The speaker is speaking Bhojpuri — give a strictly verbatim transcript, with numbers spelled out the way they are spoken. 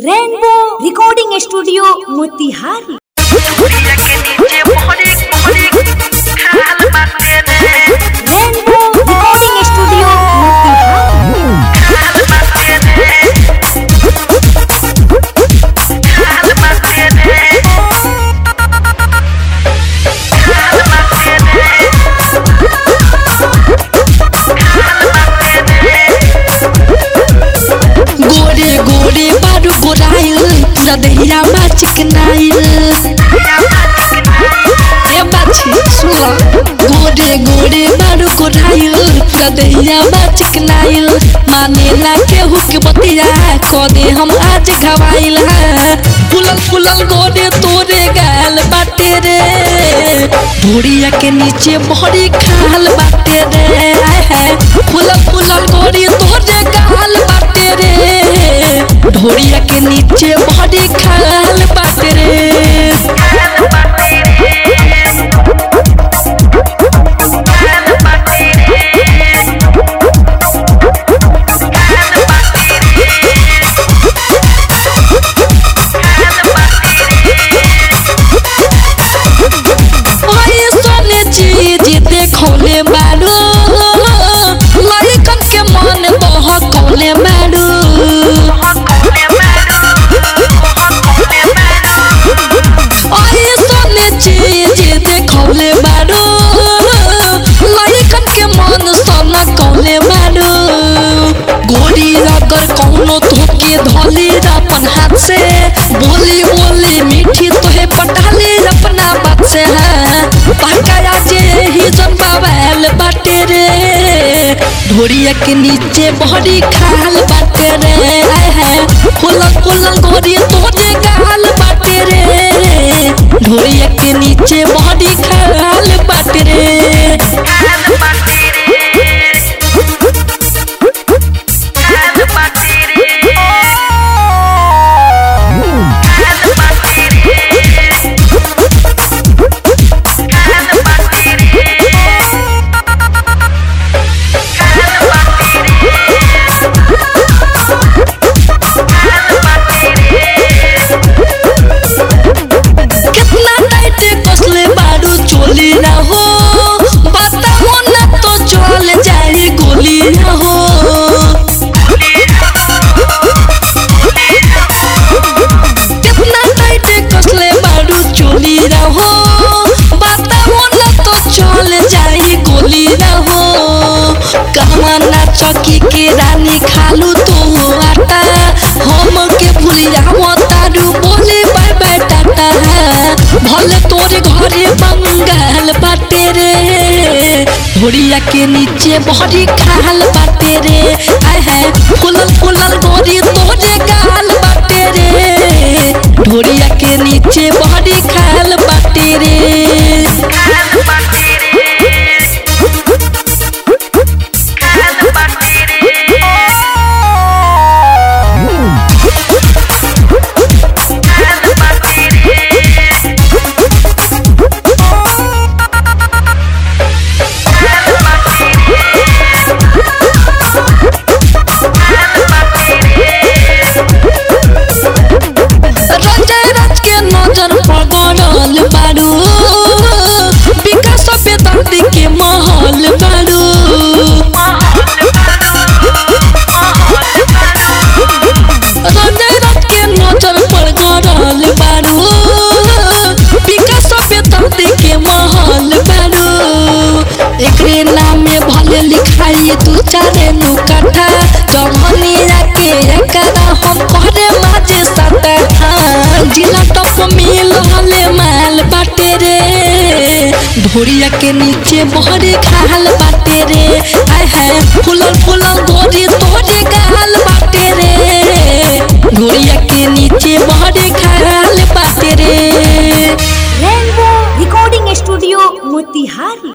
Rainbow recording studio Motihari. Rainbow recording studio गोरे गोरे बारू गोराइल पूरा दहिया में चिकनाइल ये बाछी सुला। गोरे गोरे बारू गोराइल पूरा दहिया में चिकनाइल माने ना केहू के बतिया कदे हम आज घवाइल है। फुलल फुलल गोरे तोरे गाल बाटे रे धुरिया के नीचे बहरी खाल बाटे रे। फुलल फुलल गोरे तोरे गाल बाटे रे ढोरिया के नीचे बहरी खाल बाटे रे। देखौले बारू लइकन के मन बहकौले बारू ऐसने चीज देखौले बारू लइकन के मन सनकौले बारू। गोरी अगर कौनो धोके धोली अपन हाथ से बोली बोली मीठी तोहे पटाली अपना बात से है पकाया जे ही जन बाबल बाटे रे ढोरिया के नीचे बहरी खाल बाटे रे। है फुलल फुलल गोरी तोरे गाल बाटे रे ढोरिया के नीचे बहरी खाल बाटे रे। चौकी के रानी खालू तू आटा हम के भूलिया तारू बोले बाय बाय टाटा भले तोरे घरे बंगाल बाटे रे ढोरिया के नीचे बहरी खाल बाटे रे। आय है फुलल फुलल गोरी तोरे गाल बाटे रे ढोरिया के नीचे बहरी खाल बाटे रे। पगड़ल बारू विकास बेदर्दी के महल बारू रंजय के नजर पर गड़ल बारू विकास बेदर्दी के महल बारू। एकरे नाम में भले लिखाई दू चारे नु कट्ठा जमनिया के एकरा हम करे माजे सता जिला टॉप मिल हले माल बाटे रे ढोरिया के नीचे बहरी खाल बाटे रे। आय है फुलल फुलल गोरी तोरे गाल